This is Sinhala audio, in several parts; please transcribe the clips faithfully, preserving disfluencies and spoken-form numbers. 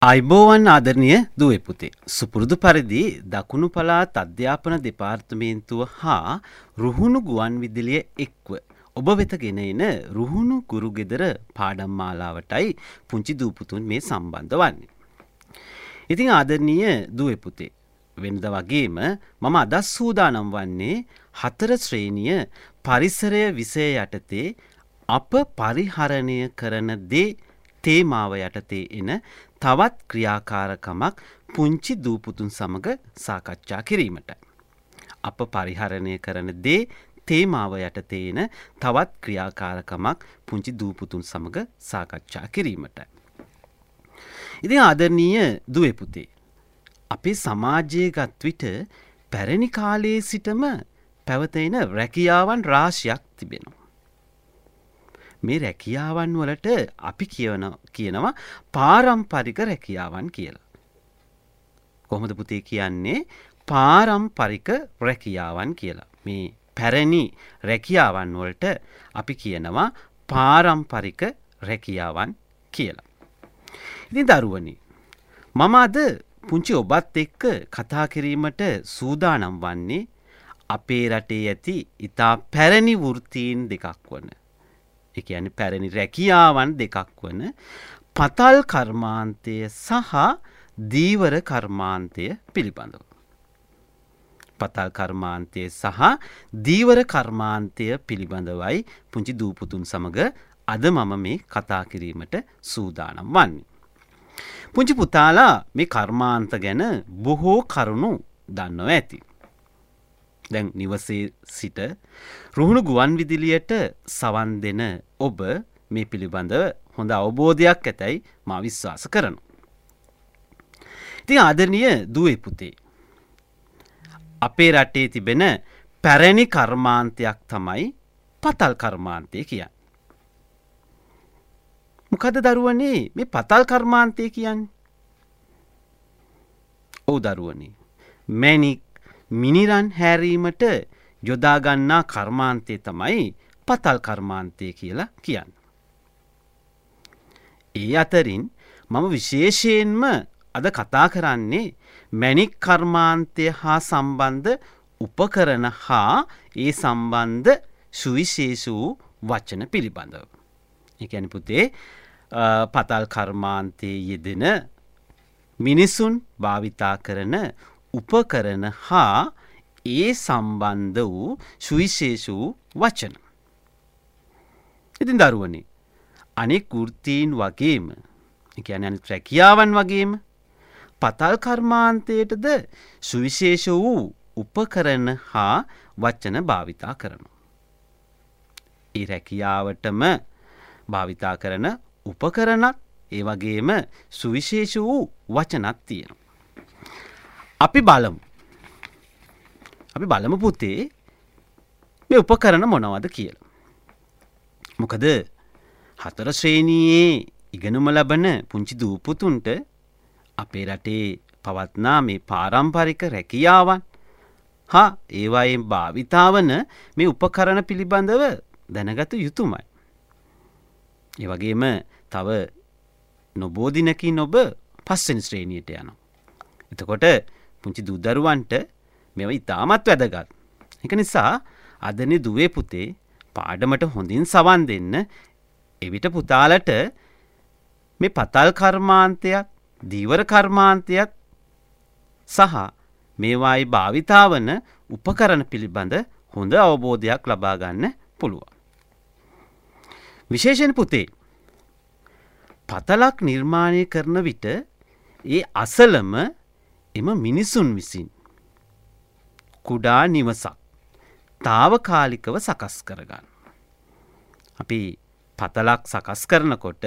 අයිබෝවන් ආදරණීය දුවේ පුතේ. සුපුරුදු පරිදි දකුණු පළාත් අධ්‍යාපන දෙපාර්තමේන්තුව හා රුහුණු ගුවන් විදුලිය එක්ව ඔබ වෙත ගෙන එන රුහුණු ගුරුගෙදර පාඩම් මාලාවටයි පුංචි දූපුතුන් මේ සම්බන්ධ වන්නේ. ඉතින් ආදරණීය දුවේ පුතේ, වෙනද වගේම මම අද සූදානම් වන්නේ හතර ශ්‍රේණිය පරිසරය විෂය යටතේ අප පරිහරණය කරන දේ තේමාව යටතේ එන තවත් ක්‍රියාකාරකමක් පුංචි දූපුතුන් සමග සාකච්ඡා කිරීමට. අප පරිහරණය කරන දේ තේමාව යටතේ එන තවත් ක්‍රියාකාරකමක් පුංචි දූපුතුන් සමග සාකච්ඡා කිරීමට. ඉතින් ආදරණීය දුවේ පුතේ, අපේ සමාජයේ ගත් විට පැරණි කාලයේ සිටම පැවතෙන රැකියාවන් රාශියක් තිබෙනවා. මේ රැකියාවන් වලට අපි කියවන කියනවා පාරම්පරික රැකියාවන් කියලා. කොහොමද පුතේ කියන්නේ? පාරම්පරික රැකියාවන් කියලා. මේ පැරණි රැකියාවන් වලට අපි කියනවා පාරම්පරික රැකියාවන් කියලා. ඉතින් දරුවනි, මම අද පුංචි ඔබත් එක්ක කතා කිරීමට සූදානම් වන්නේ අපේ රටේ ඇති ඉතා පැරණි වෘත්තීන් දෙකක් වන, ඒ කියන්නේ පැරණි රැකියාවන් දෙකක් වන පතල් කර්මාන්තය සහ දීවර කර්මාන්තය පිළිබඳව. පතල් කර්මාන්තය සහ දීවර කර්මාන්තය පිළිබඳවයි පුංචි දූපුතුන් සමග අද මම මේ කතා කිරීමට සූදානම් වන්නේ. පුංචි පුතාලා මේ කර්මාන්ත ගැන බොහෝ කරුණු දන්නවා ඇති. දැන් නිවසේ සිට රුහුණු ගුවන් විදුලියට සවන් දෙන ඔබ මේ පිළිබඳව හොඳ අවබෝධයක් ඇතැයි මා විශ්වාස කරනවා. ඉතින් ආදරණීය දුවේ පුතේ, අපේ රටේ තිබෙන පැරණි කර්මාන්තයක් තමයි පතල් කර්මාන්තය කියන්නේ. මොකද දරුවනේ මේ පතල් කර්මාන්තය කියන්නේ? ඔව් දරුවනේ, මැණික් මිනිරන් හැරීමට යොදාගන්නා කර්මාන්තය තමයි පතල් කර්මාන්තය කියලා කියන්නේ. ඒ අතරින් මම විශේෂයෙන්ම අද කතා කරන්නේ මැණික් කර්මාන්තය හා සම්බන්ධ උපකරණ හා ඒ සම්බන්ධ සුවිශේෂ වූ වචන පිළිබඳව. ඒ කියන්නේ පුතේ, පතල් කර්මාන්තයේ යෙදෙන මිනිසුන් භාවිතා කරන උපකරණ හා ඒ සම්බන්ධ වූ සුවිශේෂ වූ වචන. ඉතින් දරුවනේ, අනෙක් වෘත්තීන් වගේම, ඒ කියන්නේ අනෙක් රැකියාවන් වගේම පතල් කර්මාන්තයටද සුවිශේෂ වූ උපකරණ හා වචන භාවිතා කරනවා. ඒ රැකියාවටම භාවිතා කරන උපකරණත් ඒ වගේම සුවිශේෂ වූ වචනත් තියෙනවා. අපි බලමු. අපි බලමු පුතේ මේ උපකරණ මොනවද කියලා. මොකද හතර ශ්‍රේණියේ ඉගෙනුම ලබන පුංචි දූපුතුන්ට අපේ රටේ පවත්නා මේ පාරම්පරික රැකියාවන් හා ඒවායෙන් භාවිතා වන මේ උපකරණ පිළිබඳව දැනගත යුතුමයි. ඒ වගේම තව නොබෝ දිනකින් ඔබ පස්වෙනි ශ්‍රේණියට යනවා. එතකොට පුංචි දූ දරුවන්ට මේවා ඉතාමත් වැදගත්. ඒක නිසා අදනේ දුවේ පුතේ පාඩමට හොඳින් සවන් දෙන්න. එවිට පුතාලට මේ පතල් කර්මාන්තයත් දීවර කර්මාන්තයත් සහ මේවායි භාවිතා වන උපකරණ පිළිබඳ හොඳ අවබෝධයක් ලබා ගන්න පුළුවන්. විශේෂයෙන් පුතේ, පතලක් නිර්මාණය කරන විට ඒ අසලම එම මිනිසුන් විසින් කුඩා නිවසක් తాවකාලිකව සකස් කරගන්න. අපි පතලක් සකස් කරනකොට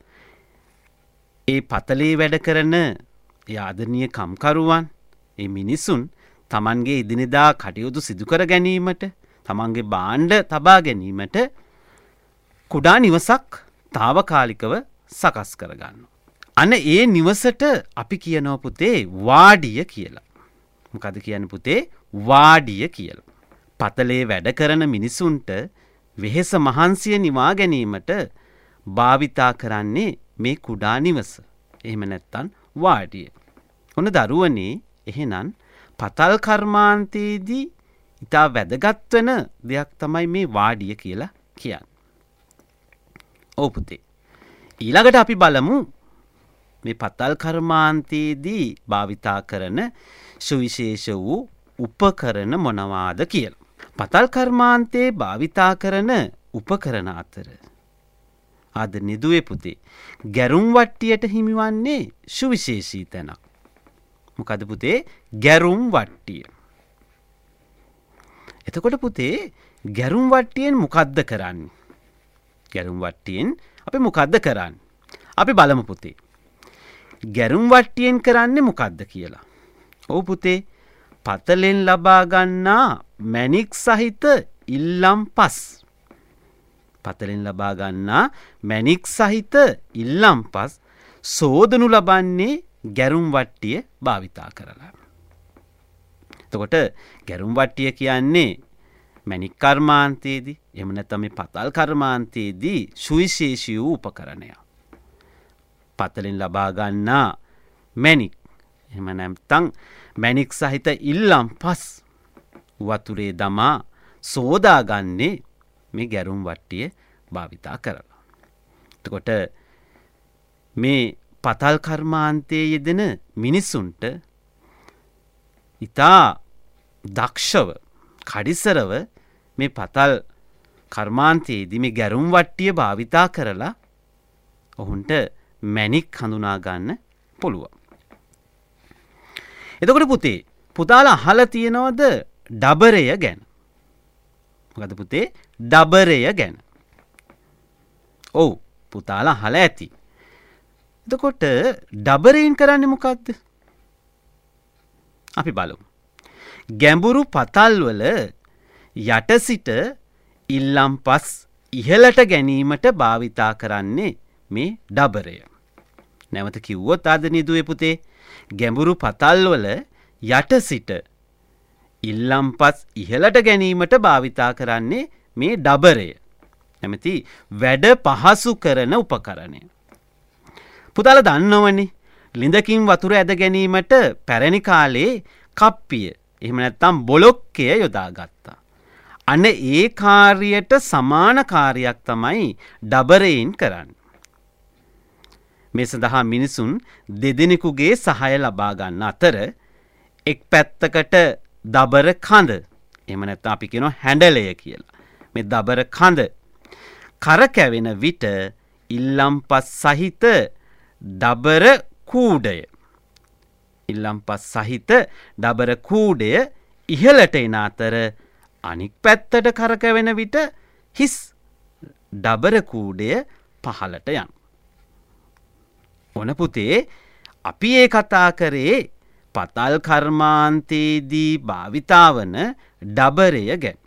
ඒ පතලේ වැඩ කරන ඒ ආදරණීය කම්කරුවන්, ඒ මිනිසුන් තමන්ගේ එදිනෙදා කටයුතු සිදු කර ගැනීමට, තමන්ගේ භාණ්ඩ තබා ගැනීමට කුඩා නිවසක් తాවකාලිකව සකස් කරගන්නවා. අන්න ඒ නිවසට අපි කියනවා පුතේ වාඩිය කියලා. මොකද කියන්නේ පුතේ? වාඩිය කියලා. පතලේ වැඩ කරන මිනිසුන්ට වෙහෙස මහන්සිය නිවා ගැනීමට භාවිතා කරන්නේ මේ කුඩා නිවස. එහෙම නැත්තම් වාඩිය. ඔන්න දරුවනේ එහෙනම් පතල් කර්මාන්තයේදී ඉතා වැදගත් වෙන දෙයක් තමයි මේ වාඩිය කියලා කියන්නේ. ඔව් පුතේ. ඊළඟට අපි බලමු මේ පතල් කර්මාන්තයේදී භාවිතා කරන සුවිශේෂ වූ උපකරණ මොනවාද කියලා. පතල් කර්මාන්තයේ භාවිතා කරන උපකරණ අතර ආදරණීය දුවේ පුතේ ගැරුම් වට්ටියට හිමිවන්නේ සුවිශේෂී තැනක්. මොකද පුතේ ගැරුම් වට්ටිය. එතකොට පුතේ ගැරුම් වට්ටියෙන් මොකද්ද කරන්නේ? ගැරුම් වට්ටියෙන් අපි මොකද්ද කරන්නේ? අපි බලමු පුතේ. ගැරුම් වට්ටියෙන් කරන්නේ මොකද්ද කියලා. ඔව් පුතේ පතලෙන් ලබා ගන්නා මැණික් සහිත ඉල්ලම් පස්. පතලෙන් ලබා ගන්නා මැණික් සහිත ඉල්ලම් පස් සෝදනු ලබන්නේ ගැරුම් වට්ටිය භාවිතා කරලා. එතකොට ගැරුම් වට්ටිය කියන්නේ මැණික් කර්මාන්තයේදී එහෙම නැත්නම් මේ පතල් කර්මාන්තයේදී සුවිශේෂී වූ උපකරණයක්. පතලෙන් ලබා ගන්නා මැණික් එහෙම නැත්නම් මැණික් සහිත ඉල්ලම් පස් වතුරේ දමා සෝදාගන්නේ මේ ගැරුම් වට්ටිය භාවිතා කරලා. එතකොට මේ පතල් කර්මාන්තයේ යෙදෙන මිනිසුන්ට ඉතා දක්ෂව කඩිසරව මේ පතල් කර්මාන්තයේදී මේ ගැරුම් වට්ටිය භාවිතා කරලා ඔවුන්ට මැණික් හඳුනා ගන්න පුළුවන්. එතකොට පුතේ පුතාලා අහලා තියෙනවද ඩබරය ගැන? මොකද පුතේ ඩබරය ගැන? ඔව් පුතාලා අහලා ඇති. එතකොට ඩබරයෙන් කරන්නේ මොකද්ද? අපි බලමු. ගැඹුරු පතල් වල යට සිට ඉල්ලම් පස් ඉහළට ගැනීමට භාවිතා කරන්නේ මේ ඩබරය. නැවත කිව්වොත් ආදරණීය දුවේ පුතේ ගැඹුරු පතල් වල යට සිට ඉල්ලම් පස් ඉහළට ගැනීමට භාවිතා කරන්නේ මේ ඩබරය. නැමැති වැඩ පහසු කරන උපකරණය. පුතාලා දන්නවනේ ලිඳකින් වතුර ඇද ගැනීමට පැරණි කාලේ කප්පිය එහෙම නැත්නම් බොලොක්කය යොදාගත්තා. අන්න ඒ කාර්යයට සමාන කාර්යයක් තමයි ඩබරයෙන් කරන්නේ. මේ සඳහා මිනිසුන් දෙදෙනෙකුගේ සහාය ලබා ගන්න අතර එක් පැත්තකට දබර කඳ එහෙම නැත්නම් අපි කියනවා හැන්ඩලය කියලා. මේ දබර කඳ කරකැවෙන විට ඉල්ලම්පස් සහිත දබර කූඩය ඉල්ලම්පස් සහිත දබර කූඩය ඉහළට එන අතර අනික් පැත්තට කරකැවෙන විට හිස් දබර කූඩය පහළට යන. ඔන පුතේ අපි ඒ කතා කරේ පතල් කර්මාන්තයේදී භාවිතාවන ඩබරය ගැන.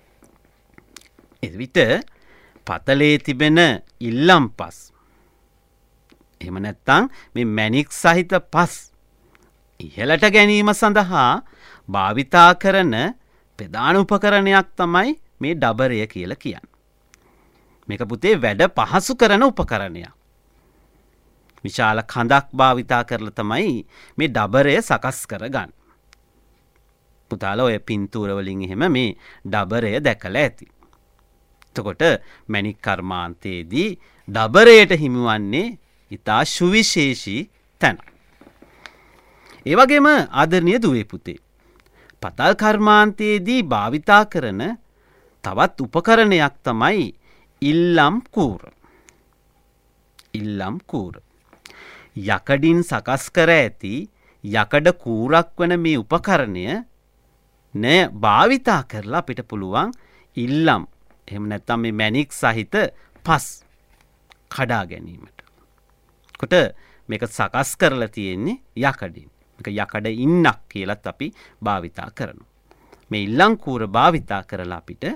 එවිට පතලේ තිබෙන ඉල්ලම්පස් එහෙම නැත්නම් මේ මැණික් සහිත පස් ඉහළට ගැනීම සඳහා භාවිතා කරන ප්‍රධාන උපකරණයක් තමයි මේ ඩබරය කියලා කියන්නේ. මේක පුතේ වැඩ පහසු කරන උපකරණයක්. විශාල කඳක් භාවිතා කරලා තමයි මේ ඩබරය සකස් කරගන්නේ. පුතාලා ඔය පින්තූර වලින් එහෙම මේ ඩබරය දැකලා ඇති. එතකොට මැණික් කර්මාන්තයේදී ඩබරයට හිමිවන්නේ ඉතා සුවිශේෂී තැන. ඒ වගේම ආදරණීය දුවේ පුතේ පතල් කර්මාන්තයේදී භාවිතා කරන තවත් උපකරණයක් තමයි ඉල්ලම් කූර. ඉල්ලම් කූර. යකඩින් සකස් කර ඇති යකඩ කූරක් වන මේ උපකරණය න භාවිතා කරලා අපිට පුළුවන් ඉල්ලම් එහෙම නැත්නම් මේ මැණික් සහිත පස් කඩා ගැනීමට. කොට මේක සකස් කරලා තියෙන්නේ යකඩින්. මේක යකඩ ඉන්නක් කියලාත් අපි භාවිතා කරනවා. මේ ඉල්ලම් කූර භාවිතා කරලා අපිට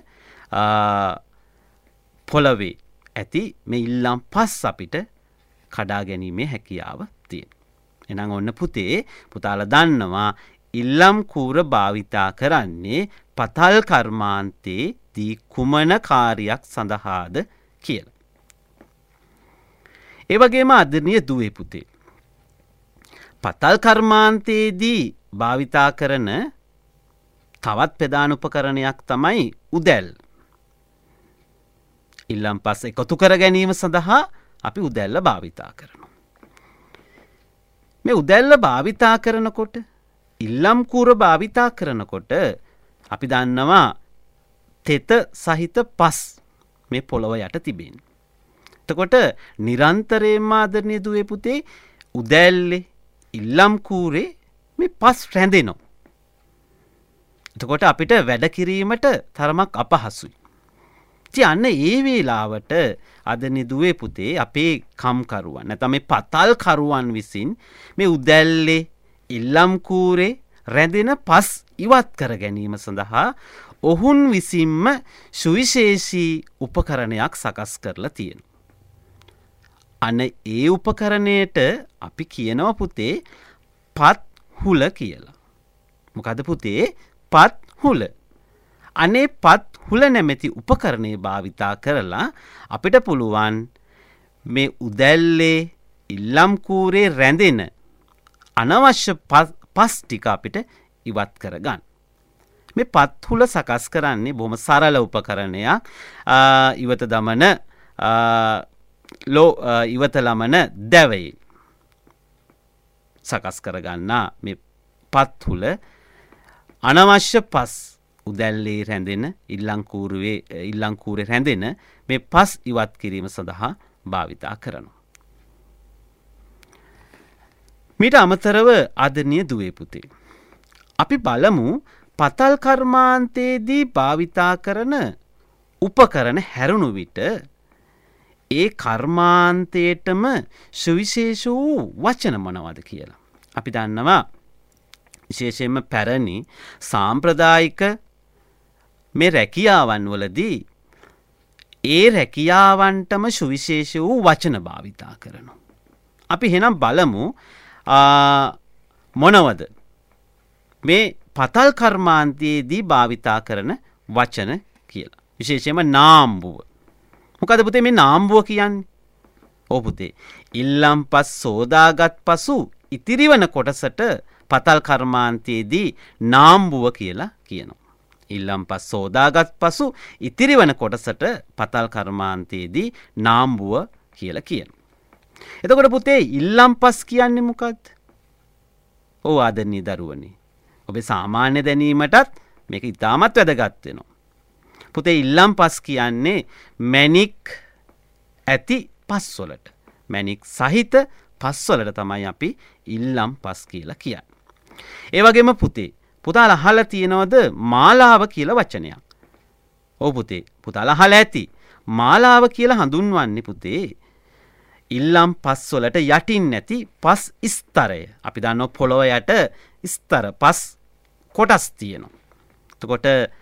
පොළවේ ඇති මේ ඉල්ලම් පස් අපිට කඩා ගැනීමේ හැකියාව තියෙනවා. එහෙනම් ඔන්න පුතේ පුතාලා දන්නවා ඉල්ලම් කූර භාවිතා කරන්නේ පතල් කර්මාන්තයේදී කුමන කාර්යයක් සඳහාද කියලා. ඒ වගේම ආදරණීය දුවේ පුතේ පතල් කර්මාන්තයේදී භාවිතා කරන තවත් ප්‍රධාන උපකරණයක් තමයි උදැල්ල. ඉල්ලම් පස් එකතු කර ගැනීම සඳහා අපි උදැල්ල භාවිතා කරනවා. මේ උදැල්ල භාවිතා කරනකොට ඉල්ලම් කූර භාවිතා කරනකොට අපි දන්නවා තෙත සහිත පස් මේ පොළොව යට තිබෙන. එතකොට නිරන්තරයෙන්ම ආදරණීය දුවේ පුතේ උදැල්ලේ ඉල්ලම් කූරේ මේ පස් රැඳෙනවා. එතකොට අපිට වැඩ කිරීමට තරමක් අපහසුයි. ඉතින් අන්න ඒ වේලාවට ආදරණීය දුවේ පුතේ අපේ කම්කරුවන් නැත්නම් මේ පතල් කරුවන් විසින් මේ උදැල්ලේ ඉල්ලම් කූරේ රැඳෙන පස් ඉවත් කර ගැනීම සඳහා ඔවුන් විසින්ම සුවිශේෂී උපකරණයක් සකස් කරලා තියෙනවා. අන්න ඒ උපකරණයට අපි කියනවා පුතේ පත් හුල කියලා. මොකද පුතේ පත් හුල. අනේ පත් හුල නැමැති උපකරණය භාවිතා කරලා අපිට පුළුවන් මේ උදැල්ලේ ඉල්ලම් කූරේ රැඳෙන අනවශ්‍ය පස් ටික අපිට ඉවත් කරගන්න. මේ පත් හුල සකස් කරන්නේ බොහොම සරල උපකරණයක්. ඉවත දමන ලෝ ඉවත ළමන දැවයි සකස් කරගන්නා මේ පත් හුල අනවශ්‍ය පස් උදැල්ලේ රැඳෙන ඉල්ලංකූරුවේ ඉල්ලංකූරේ රැඳෙන මේ පස් ඉවත් කිරීම සඳහා භාවිතා කරනවා. මීට අමතරව ආදරණීය දුවේ පුතේ අපි බලමු පතල් කර්මාන්තයේදී භාවිතා කරන උපකරණ හැරුණු විට ඒ කර්මාන්තයටම සුවිශේෂ වූ වචන මොනවද කියලා. අපි දන්නවා විශේෂයෙන්ම පැරණි සාම්ප්‍රදායික මේ රැකියාවන් වලදී ඒ රැකියාවන්ටම සුවිශේෂ වූ වචන භාවිතා කරනවා. අපි එහෙනම් බලමු මොනවද මේ පතල් කර්මාන්තයේදී භාවිතා කරන වචන කියලා. විශේෂයෙන්ම නාම්බුව. මොකද පුතේ මේ නාම්බුව කියන්නේ? ඔව් පුතේ. ඉල්ලම් පස් සෝදාගත් පසු ඉතිරි වන කොටසට පතල් කර්මාන්තයේදී නාම්බුව කියලා කියනවා. ඉල්ලම් පස් සෝදාගත් පසු ඉතිරි වන කොටසට පතල් කර්මාන්තයේදී නාම්බුව කියලා කියනවා. එතකොට පුතේ ඉල්ලම් පස් කියන්නේ මොකක්ද? ඔව් ආදරණීය දරුවනේ. ඔබේ සාමාන්‍ය දැනීමටත් මේක ඉතාමත් වැදගත් වෙනවා. පුතේ ඉල්ලම් පස් කියන්නේ මැණික් ඇති පස්වලට. මැණික් සහිත පස්වලට තමයි අපි ඉල්ලම් පස් කියලා කියන්නේ. ඒ වගේම පුතේ පුතාලා අහලා තියෙනවද මාලාව කියලා වචනයක්? ඔව් පුතේ පුතාලා අහලා ඇති. මාලාව කියලා හඳුන්වන්නේ පුතේ ඉල්ලම් පස්වලට යටින් නැති පස් ස්තරය. අපි දන්නවා පොළොව යට ස්තර පස් කොටස් තියෙනවා. එතකොට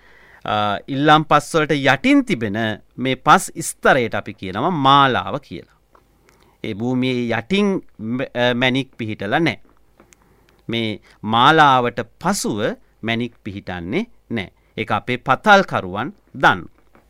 ඉල්ලම් පස්වලට යටින් තිබෙන මේ පස් ස්තරයට අපි කියනවා මාලාව කියලා. ඒ භූමියේ යටින් මැණික් පිහිටලා නැහැ. මේ මාලාවට පසුව මැණික් පිහිටන්නේ නැහැ. ඒක අපේ පතල් කරුවන් දන්නවා.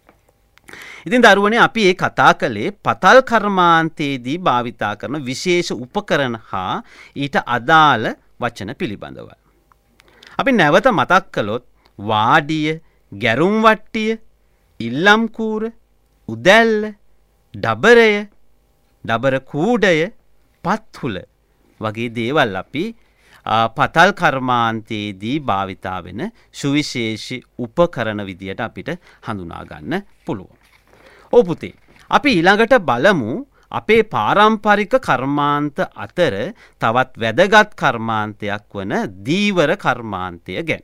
ඉතින් දරුවනේ අපි මේ කතා කළේ පතල් කර්මාන්තයේදී භාවිතා කරන විශේෂ උපකරණ හා ඊට අදාළ වචන පිළිබඳව. අපි නැවත මතක් කළොත් වාඩිය, ගැරුම් වට්ටිය, ඉල්ලම් කූර, උදැල්ල, ඩබරය, ඩබර කූඩය, පත්හුල වගේ දේවල් අපි පතල් කර්මාන්තයේදී භාවිතා වෙන සුවිශේෂී උපකරණ විදියට අපිට හඳුනා ගන්න පුළුවන්. ඔව් පුතේ අපි ඊළඟට බලමු අපේ පාරම්පරික කර්මාන්ත අතර තවත් වැදගත් කර්මාන්තයක් වන දීවර කර්මාන්තය ගැන.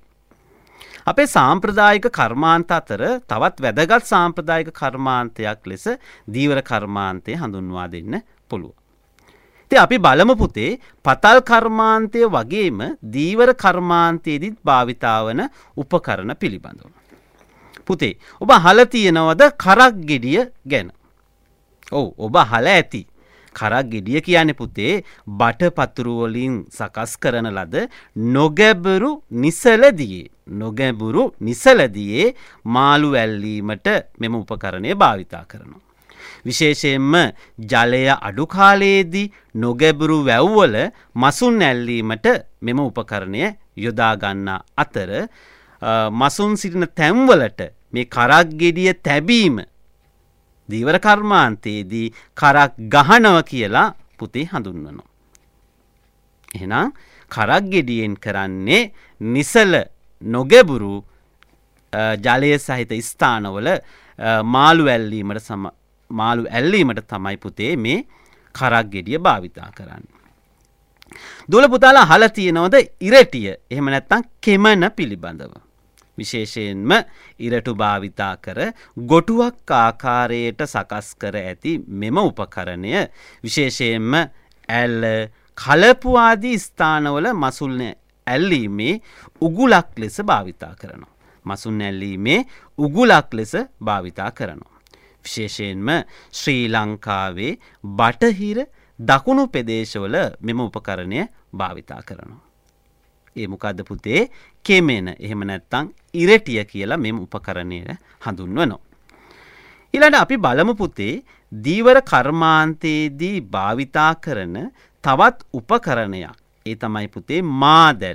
අපේ සාම්ප්‍රදායික කර්මාන්ත අතර තවත් වැදගත් සාම්ප්‍රදායික කර්මාන්තයක් ලෙස දීවර කර්මාන්තය හඳුන්වා දෙන්න පුළුවන්. ඉතින් අපි බලමු පුතේ පතල් කර්මාන්තය වගේම දීවර කර්මාන්තයේදීත් භාවිතා වන උපකරණ පිළිබඳව. පුතේ ඔබ අහලා තියෙනවද කරක් ගෙඩිය ගැන? ඔව් ඔබ අහලා ඇති. කරක් ගෙඩිය කියන්නේ පුතේ බට පතුරු වලින් සකස් කරන ලද නොගැඹුරු නිසලදියේ නොගැඹුරු නිසලදියේ මාළු වැල්ලීමට මෙම උපකරණය භාවිතා කරනවා. විශේෂයෙන්ම ජලය අඩු කාලයේදී නොගැඹුරු වැව්වල මසුන් ඇල්ලීමට මෙම උපකරණය යොදා ගන්නා අතර මසුන් සිටින තැන්වලට මේ කරක් ගෙඩිය තැබීම දීවර කර්මාන්තයේදී කරක් ගහනව කියලා පුතේ හඳුන්වනවා. එහෙනම් කරක් ගෙඩියෙන් කරන්නේ නිසල නොගැඹුරු ජලය සහිත ස්ථානවල මාළු ඇල්ලීමට සම මාළු ඇල්ලීමට තමයි පුතේ මේ කරක් ගෙඩිය භාවිතා කරන්නේ. දුවල පුතාලා අහලා තියෙනවද ඉරටිය එහෙම නැත්නම් කෙමන පිළිබඳව? විශේෂයෙන්ම ඉරටු භාවිතා කර ගොටුවක් ආකාරයට සකස් කර ඇති මෙම උපකරණය විශේෂයෙන්ම ඇල්ල කලපු ආදී ස්ථානවල මසුල් ඇල්ලීමේ උගුලක් ලෙස භාවිතා කරනවා. මසුන් ඇල්ලීමේ උගුලක් ලෙස භාවිතා කරනවා. විශේෂයෙන්ම ශ්‍රී ලංකාවේ බටහිර දකුණු ප්‍රදේශවල මෙම උපකරණය භාවිතා කරනවා. ඒ මොකද්ද පුතේ? කෙමෙන එහෙම නැත්නම් ඉරටිය කියලා මෙම උපකරණය හඳුන්වනවා. ඊළඟට අපි බලමු පුතේ දීවර කර්මාන්තයේදී භාවිතා කරන තවත් උපකරණයක්. ඒ තමයි පුතේ මාදැල.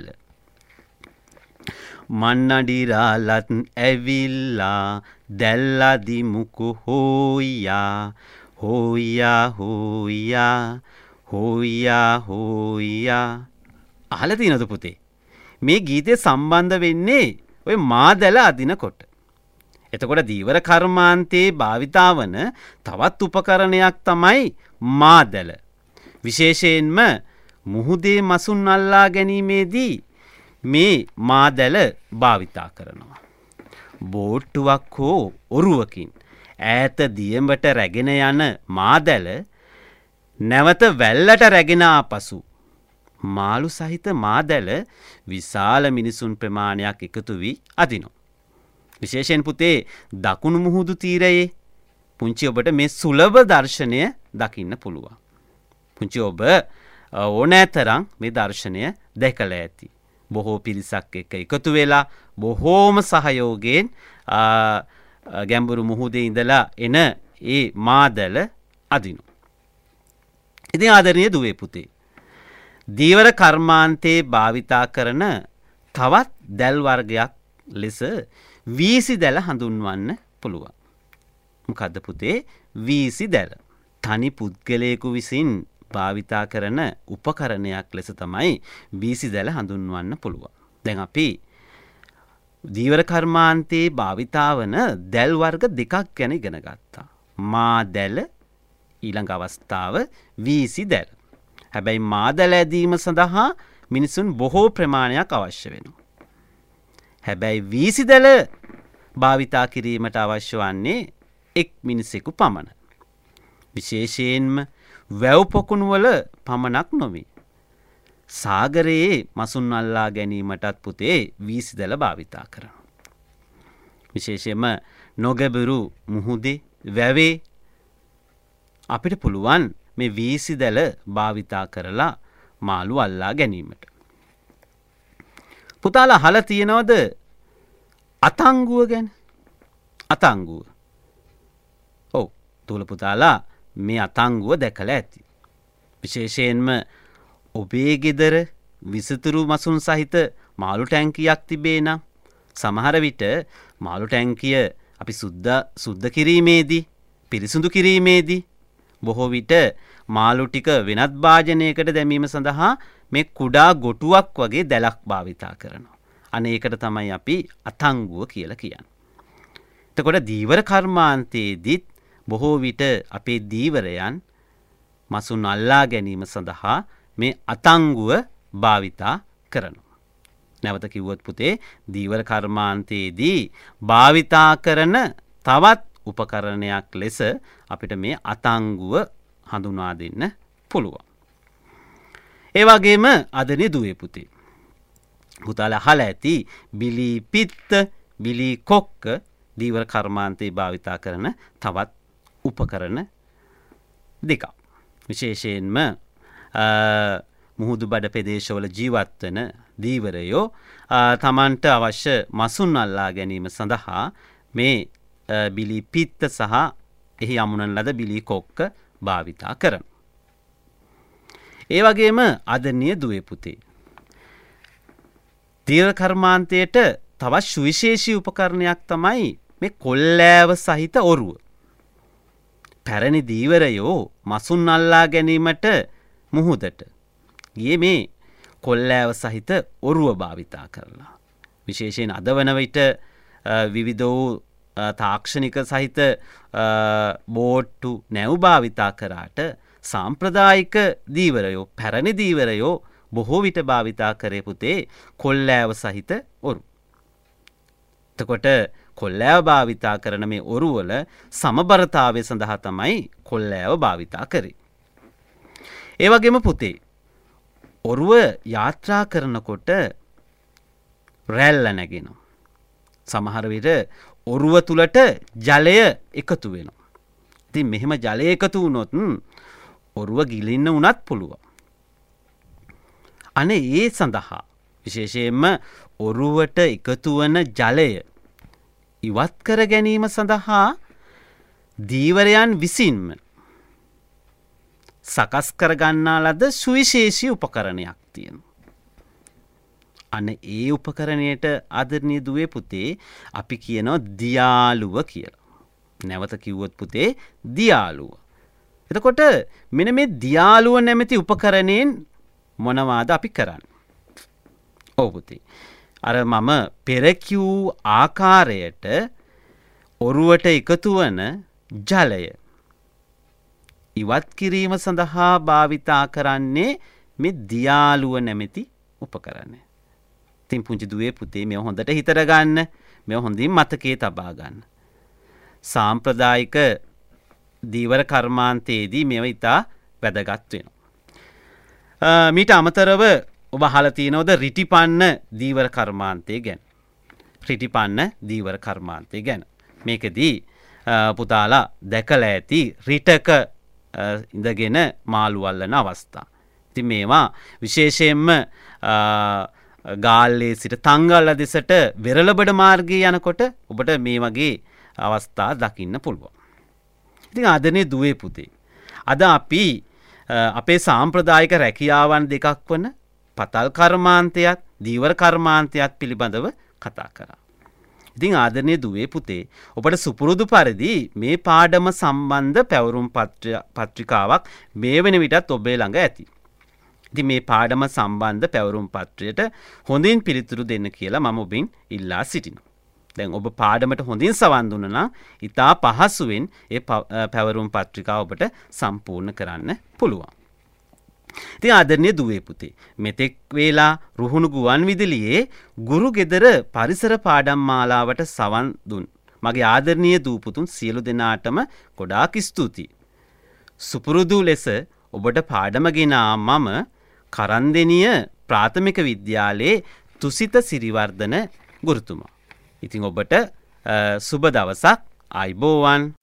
මන්නඩිරාලත් ඇවිල්ලා දැල්ලාදි මුකු හෝයියා හෝයියා හෝයියා හෝයියා හෝයියා. අහලා තියෙනවද පුතේ? මේ ගීතය සම්බන්ධ වෙන්නේ ඔය මාදැල අදිනකොට. එතකොට දීවර කර්මාන්තයේ භාවිතා වන තවත් උපකරණයක් තමයි මාදැල. විශේෂයෙන්ම මුහුදේ මසුන් අල්ලා ගැනීමේදී මේ මාදැල භාවිතා කරනවා. බෝට්ටුවක් හෝ ඔරුවකින් ඈත දියඹට රැගෙන යන මාදැල නැවත වැල්ලට රැගෙන ආපසු මාළු සහිත මාදැල විශාල මිනිසුන් ප්‍රමාණයක් එකතු වී අදිනවා. විශේෂයෙන් පුතේ දකුණු මුහුදු තීරයේ පුංචි ඔබට මේ සුලභ දර්ශනය දකින්න පුළුවන්. පුංචි ඔබ ඕනෑ තරම් මේ දර්ශනය දැකලා ඇති. බොහෝ පිරිසක් එක්ක එකතු වෙලා බොහෝම සහයෝගයෙන් ගැඹුරු මුහුදේ ඉඳලා එන ඒ මාදැල අදිනවා. ඉතින් ආදරණීය දුවේ පුතේ දීවර කර්මාන්තයේ භාවිතා කරන තවත් දැල් වර්ගයක් ලෙස වීසි දැල හඳුන්වන්න පුළුවන්. මොකද්ද පුතේ? වීසි දැල. තනි පුද්ගලයෙකු විසින් භාවිතා කරන උපකරණයක් ලෙස තමයි වීසි දැල හඳුන්වන්න පුළුවන්. දැන් අපි දීවර කර්මාන්තයේ භාවිතා වන දැල් වර්ග දෙකක් ගැන ඉගෙන ගත්තා. මා දැල ඊළඟ අවස්ථාව වීසි දැල. හැබැයි මාදැල ඇදීම සඳහා මිනිසුන් බොහෝ ප්‍රමාණයක් අවශ්‍ය වෙනවා. හැබැයි වීසි දැල භාවිතා කිරීමට අවශ්‍ය වන්නේ එක් මිනිසෙකු පමණ. විශේෂයෙන්ම වැව් පොකුණු වල පමණක් නොවේ. සාගරයේ මසුන් අල්ලා ගැනීමටත් පුතේ වීසි දැල භාවිතා කරනවා. විශේෂයෙන්ම නොගැඹුරු මුහුදේ වැවේ අපිට පුළුවන් මේ වීසි දැල භාවිතා කරලා මාළු අල්ලා ගැනීමට. පුතාලා අහලා තියෙනවද අතංගුව ගැන? අතංගුව. ඔව් තුල පුතාලා මේ අතංගුව දැකලා ඇති. විශේෂයෙන්ම ඔබේ ගෙදර විසිතුරු මසුන් සහිත මාළු ටැංකියක් තිබේ නම් සමහර විට මාළු ටැංකිය අපි සුද්ධ සුද්ධ කිරීමේදී පිරිසිදු කිරීමේදී බොහෝ විට මාළු ටික වෙනත් භාජනයකට දැමීම සඳහා මේ කුඩා ගොටුවක් වගේ දැලක් භාවිතා කරනවා. අනේ ඒකට තමයි අපි අතංගුව කියලා කියන්නේ. එතකොට දීවර කර්මාන්තයේදීත් බොහෝ විට අපේ දීවරයන් මසුන් අල්ලා ගැනීම සඳහා මේ අතංගුව භාවිතා කරනවා. නැවත කිව්වොත් පුතේ දීවර කර්මාන්තයේදී භාවිතා කරන තවත් උපකරණයක් ලෙස අපිට මේ අතංගුව හඳුනා දෙන්න පුළුවන්. ඒ වගේම අදනේ දුවේ පුතේ පුතාලා අහලා ඇති බිලි පිත්ත බිලි කොක්ක දීවර කර්මාන්තයේ භාවිතා කරන තවත් උපකරණ දෙකක්. විශේෂයෙන්ම මුහුදු බඩ ප්‍රදේශවල ජීවත් වන දීවරයෝ තමන්ට අවශ්‍ය මසුන් අල්ලා ගැනීම සඳහා මේ බිලි පිත්ත සහ එහි අමුණන ලද බිලි කොක්ක භාවිතා කරන. ඒ වගේම ආදරණීය දුවේ පුතේ. දීර්ඝ කර්මාන්තයට තවත් සුවිශේෂී උපකරණයක් තමයි මේ කොල්ලෑව සහිත ඔරුව. පැරණි දීවරයෝ මසුන් අල්ලා ගැනීමට මුහුදට ගියේ මේ කොල්ලෑව සහිත ඔරුව භාවිතා කරලා. විශේෂයෙන් අද වන විට විවිධ වූ තාක්ෂණික සහිත බෝට්ටු නැව් භාවිතා කරාට සාම්ප්‍රදායික දීවරයෝ පැරණි දීවරයෝ බොහෝ විට භාවිතා කරේ පුතේ කොල්ලෑව සහිත ඔරු. එතකොට කොල්ලෑව භාවිතා කරන මේ ඔරුවල සමබරතාවය සඳහා තමයි කොල්ලෑව භාවිතා කරේ. ඒ වගේම පුතේ ඔරුව යාත්‍රා කරනකොට රැල්ල නැගෙනවා. සමහර විට ඔරුව තුලට ජලය එකතු වෙනවා. ඉතින් මෙහෙම ජලය එකතු වුණොත් ඔරුව ගිලින්න උනත් පුළුවන්. අනේ ඒ සඳහා විශේෂයෙන්ම ඔරුවට එකතු වන ජලය ඉවත් කර ගැනීම සඳහා දීවරයන් විසින්ම සකස් කර ගන්නා ලද සුවිශේෂී උපකරණයක් තියෙනවා. අනේ ඒ උපකරණයට ආදරණීය දුවේ පුතේ අපි කියනවා දියාලුව කියලා. නැවත කිව්වොත් පුතේ දියාලුව. එතකොට මෙන්න මේ දියාලුව නැමැති උපකරණයෙන් මොනවාද අපි කරන්නේ? ඔව් පුතේ. අර මම පෙර කිව් ආකාරයට ඔරුවට එකතු වන ජලය ඉවත් කිරීම සඳහා භාවිතා කරන්නේ මේ දියාලුව නැමැති උපකරණය. ඉතින් පුංචි දුවේ පුතේ මේව හොඳට හිතර ගන්න. මේව හොඳින් මතකයේ තබා ගන්න. සාම්ප්‍රදායික දීවර කර්මාන්තයේදී මේව ඉතා වැදගත් වෙනවා. මීට අමතරව ඔබ අහලා තියෙනවද රිටිපන්න දීවර කර්මාන්තය ගැන? රිටිපන්න දීවර කර්මාන්තය ගැන. මේකදී පුතාලා දැකලා ඇති රිටක ඉඳගෙන මාළු අල්ලන අවස්ථා. ඉතින් මේවා විශේෂයෙන්ම ගාල්ලේ සිට තංගල්ල දෙසට වෙරළබඩ මාර්ගයේ යනකොට ඔබට මේ වගේ අවස්ථා දකින්න පුළුවන්. ඉතින් ආදරණීය දුවේ පුතේ, අද අපි අපේ සාම්ප්‍රදායික රැකියාවන් දෙකක් වන පතල් කර්මාන්තයත් දීවර කර්මාන්තයත් පිළිබඳව කතා කරා. ඉතින් ආදරණීය දුවේ පුතේ, ඔබට සුපුරුදු පරිදි මේ පාඩම සම්බන්ධ පැවරුම් පත්‍රිකාවක් මේ වෙන විටත් ඔබේ ළඟ ඇති. ඉතින් මේ පාඩම සම්බන්ධ පැවරුම් පත්‍රයට හොඳින් පිළිතුරු දෙන්න කියලා මම ඔබෙන් ඉල්ලා සිටිනවා. දැන් ඔබ පාඩමට හොඳින් සවන් දුන්නා නම් ඉතා පහසුවෙන් ඒ පැවරුම් පත්‍රිකාව ඔබට සම්පූර්ණ කරන්න පුළුවන්. ඉතින් ආදරණීය දුවේ පුතේ, මෙතෙක් වේලා රුහුණු ගුවන් විදුලියේ ගුරු ගෙදර පරිසර පාඩම් මාලාවට සවන් දුන් මගේ ආදරණීය දූ පුතුන් සියලු දෙනාටම ගොඩාක් ස්තුතියි. සුපුරුදු ලෙස ඔබට පාඩම ගෙනා මම කරන්දෙනිය ප්‍රාථමික විද්‍යාලයේ තුසිත සිරිවර්ධන ගුරුතුමා. ඉතින් ඔබට සුබ දවසක්. ආයුබෝවන්.